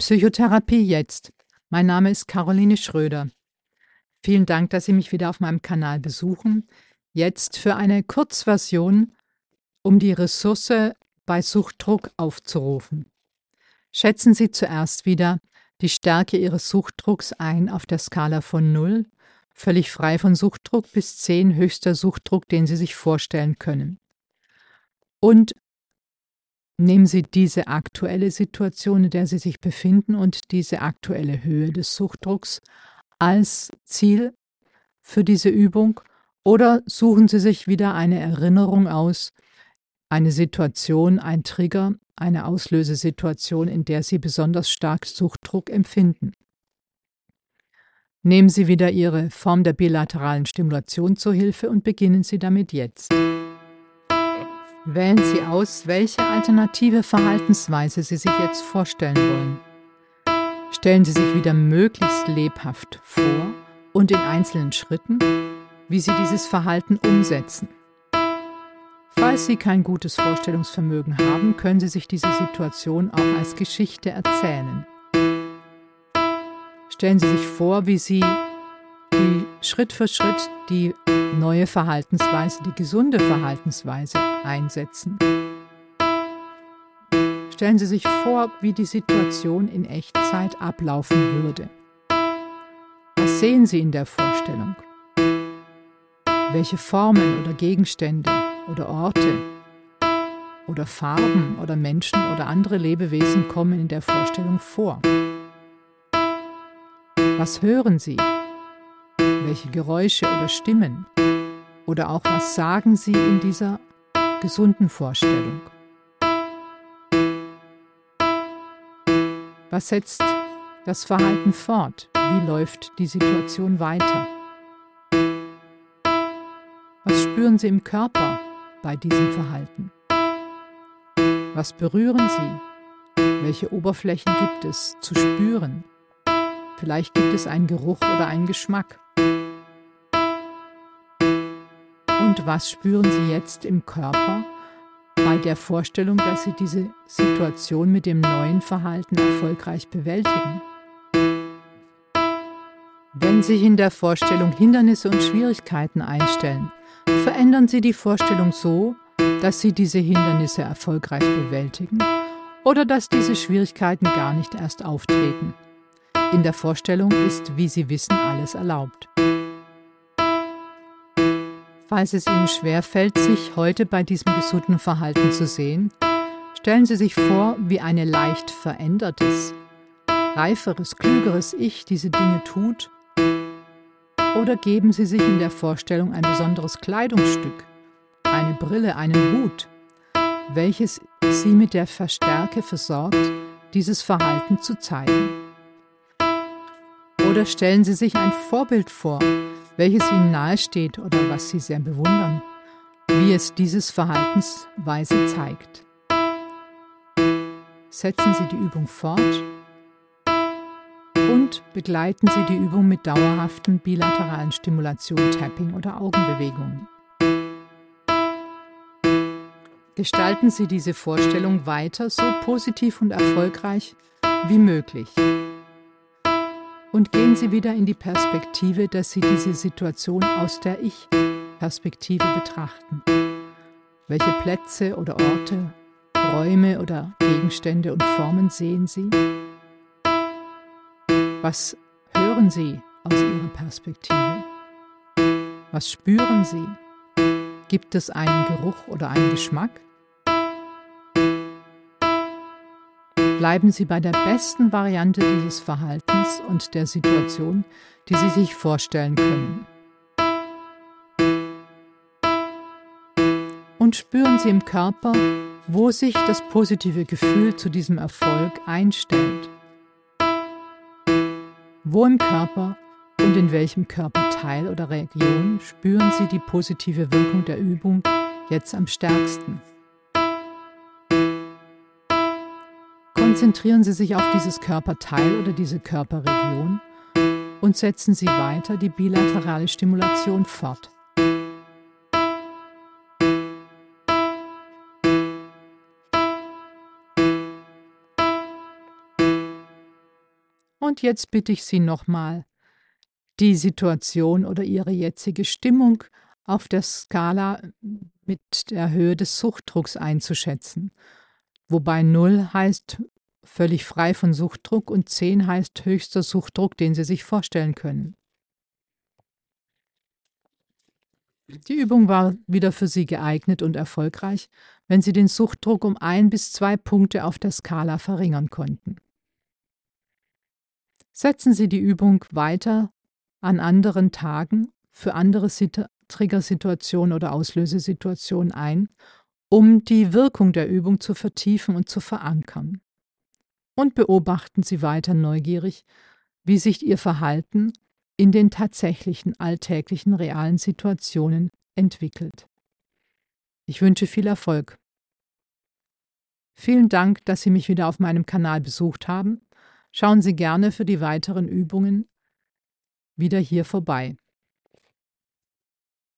Psychotherapie jetzt. Mein Name ist Caroline Schröder. Vielen Dank, dass Sie mich wieder auf meinem Kanal besuchen. Jetzt für eine Kurzversion, um die Ressource bei Suchtdruck aufzurufen. Schätzen Sie zuerst wieder die Stärke Ihres Suchtdrucks ein auf der Skala von 0, völlig frei von Suchtdruck, bis 10 höchster Suchtdruck, den Sie sich vorstellen können. Und nehmen Sie diese aktuelle Situation, in der Sie sich befinden, und diese aktuelle Höhe des Suchtdrucks als Ziel für diese Übung, oder suchen Sie sich wieder eine Erinnerung aus, eine Situation, ein Trigger, eine Auslösesituation, in der Sie besonders stark Suchtdruck empfinden. Nehmen Sie wieder Ihre Form der bilateralen Stimulation zur Hilfe und beginnen Sie damit jetzt. Wählen Sie aus, welche alternative Verhaltensweise Sie sich jetzt vorstellen wollen. Stellen Sie sich wieder möglichst lebhaft vor und in einzelnen Schritten, wie Sie dieses Verhalten umsetzen. Falls Sie kein gutes Vorstellungsvermögen haben, können Sie sich diese Situation auch als Geschichte erzählen. Stellen Sie sich vor, wie Sie Schritt für Schritt die neue Verhaltensweise, die gesunde Verhaltensweise einsetzen. Stellen Sie sich vor, wie die Situation in Echtzeit ablaufen würde. Was sehen Sie in der Vorstellung? Welche Formen oder Gegenstände oder Orte oder Farben oder Menschen oder andere Lebewesen kommen in der Vorstellung vor? Was hören Sie? Welche Geräusche oder Stimmen? Oder auch was sagen Sie in dieser gesunden Vorstellung? Was setzt das Verhalten fort? Wie läuft die Situation weiter? Was spüren Sie im Körper bei diesem Verhalten? Was berühren Sie? Welche Oberflächen gibt es zu spüren? Vielleicht gibt es einen Geruch oder einen Geschmack. Und was spüren Sie jetzt im Körper bei der Vorstellung, dass Sie diese Situation mit dem neuen Verhalten erfolgreich bewältigen? Wenn sich in der Vorstellung Hindernisse und Schwierigkeiten einstellen, verändern Sie die Vorstellung so, dass Sie diese Hindernisse erfolgreich bewältigen oder dass diese Schwierigkeiten gar nicht erst auftreten. In der Vorstellung ist, wie Sie wissen, alles erlaubt. Falls es Ihnen schwerfällt, sich heute bei diesem gesunden Verhalten zu sehen, stellen Sie sich vor, wie ein leicht verändertes, reiferes, klügeres Ich diese Dinge tut, oder geben Sie sich in der Vorstellung ein besonderes Kleidungsstück, eine Brille, einen Hut, welches Sie mit der Stärke versorgt, dieses Verhalten zu zeigen. Oder stellen Sie sich ein Vorbild vor, welches Ihnen nahesteht oder was Sie sehr bewundern, wie es dieses Verhaltensweise zeigt. Setzen Sie die Übung fort und begleiten Sie die Übung mit dauerhaften bilateralen Stimulation, Tapping oder Augenbewegungen. Gestalten Sie diese Vorstellung weiter so positiv und erfolgreich wie möglich. Und gehen Sie wieder in die Perspektive, dass Sie diese Situation aus der Ich-Perspektive betrachten. Welche Plätze oder Orte, Räume oder Gegenstände und Formen sehen Sie? Was hören Sie aus Ihrer Perspektive? Was spüren Sie? Gibt es einen Geruch oder einen Geschmack? Bleiben Sie bei der besten Variante dieses Verhaltens und der Situation, die Sie sich vorstellen können. Und spüren Sie im Körper, wo sich das positive Gefühl zu diesem Erfolg einstellt. Wo im Körper und in welchem Körperteil oder Region spüren Sie die positive Wirkung der Übung jetzt am stärksten? Konzentrieren Sie sich auf dieses Körperteil oder diese Körperregion und setzen Sie weiter die bilaterale Stimulation fort. Und jetzt bitte ich Sie nochmal, die Situation oder Ihre jetzige Stimmung auf der Skala mit der Höhe des Suchtdrucks einzuschätzen. Wobei 0 heißt völlig frei von Suchtdruck und 10 heißt höchster Suchtdruck, den Sie sich vorstellen können. Die Übung war wieder für Sie geeignet und erfolgreich, wenn Sie den Suchtdruck um 1 bis 2 Punkte auf der Skala verringern konnten. Setzen Sie die Übung weiter an anderen Tagen für andere Triggersituationen oder Auslösesituationen ein, um die Wirkung der Übung zu vertiefen und zu verankern. Und beobachten Sie weiter neugierig, wie sich Ihr Verhalten in den tatsächlichen alltäglichen realen Situationen entwickelt. Ich wünsche viel Erfolg. Vielen Dank, dass Sie mich wieder auf meinem Kanal besucht haben. Schauen Sie gerne für die weiteren Übungen wieder hier vorbei.